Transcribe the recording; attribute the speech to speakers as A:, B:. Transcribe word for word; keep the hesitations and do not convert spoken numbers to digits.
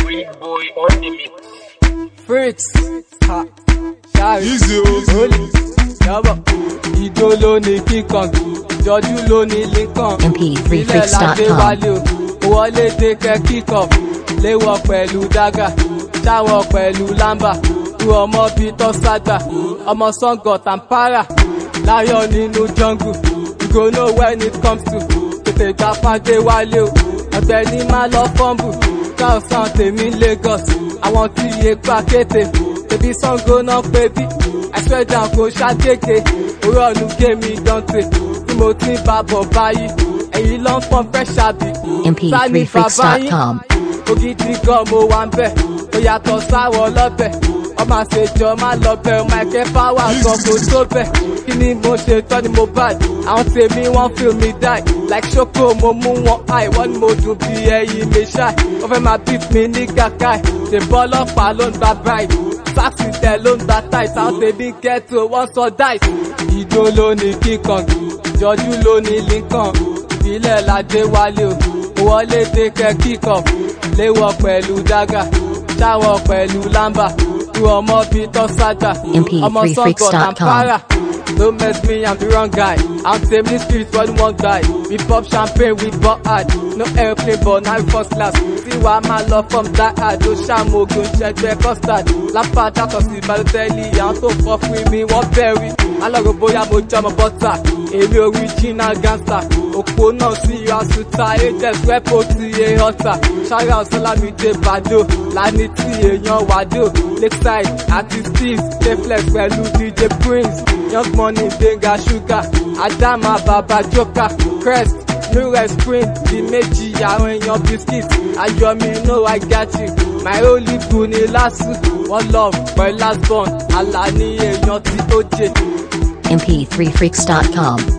A: Holy boy on the mix.
B: Freaks, ha, Shari,
C: Easy,
B: Holy, Yaba, Ido ló ní kíkan, Jọjú ló ní Lincoln.
D: M P three freaks dot com.
B: Ilẹ̀ ládé wálé o, wọlé dé kẹ́ kíkọ̀, léwọ̀ pẹ̀lú dágà, ṣáwọ̀ pẹ̀lú lámbà, ru ọmọ bíi tọ́sàgbà, ọmọ Sango Tampara, láyọ̀ nínú jungle, you go know when it comes to, tètè gbà fàdé wálé o, ọ̀gbẹ́ni má lọ fọ́ǹbù. Káọ̀sán tèmi Lagos, àwọn tí iye pa kété, tèbí Sango náà pé bí, àìsíwẹ́dà kò ṣàgége, orí ọ̀nù gémi dante, tí mo ti ń bá bọ̀ báyìí, ẹ̀yìn ló ń pọ́n fẹ́ ṣàbí,
D: M P three freaks dot com.
B: ògidì gan mo wà ń bẹ̀, ó yàtọ̀ sáwọ̀ lọ́bẹ̀, ọmọ àṣejọ má lọ bẹ̀, ọmọ ẹ̀kẹ́ fáwà gan kò tó bẹ̀, kí ni mo ṣe tọ́ ni mo bad, àwọn tèmi wọ́n feel me die, like ṣoko mo mú wọn high, wọ́n ní mo dùn bí ẹyin mi ṣáì, wọ́n fẹ́ máa beat mi ní gàkáì, ṣèbọ́ ọlọ́pàá ló ń gba bribe, táàsì tẹ̀ ló ń gba tight, àwọn tèmi ghetto wọ́n sọ dice, Ìdó ló ní kíkan, Jọjú ló ní Lincoln, ìbílẹ̀ ládé wálé o, wọlé dé kẹ́ kíkọ̀, léwọ̀ pẹ̀lú dágà, ṣáwọ̀ pẹ̀lú lámbà, ru ọmọ bíi tọ́sàgbà,
D: M P
B: ọmọ
D: three freaks
B: Sango
D: dot com.
B: Tampara. Don't mess me, I'm the wrong guy. I'm Tammy Street for the one guy. We pop champagne, we bought hard. No airplane, but now we first class. See why my love from that hard. Do shamo, go check their custard. Lampa, that was the Balotelli. I'm so fuck with me, what berry. I love a boy, I'm a jam butter. A real original gangster. Opo now see you as to tie. Just wepo to a hotter. Shout out, salami, de bado. Lani ti a young wado. Lakeside, artists, they flex, well, D J Prince. Young money, Benga Sugar, Adama Baba Joker, Crest, New Red Sprint, the Meji, àwọn èèyàn biscuits, Ayomi, you know I got you, my only boo ni Lasu, one love, my last born, Alani èèyàn tí ó jẹ.
D: M P three freaks dot com.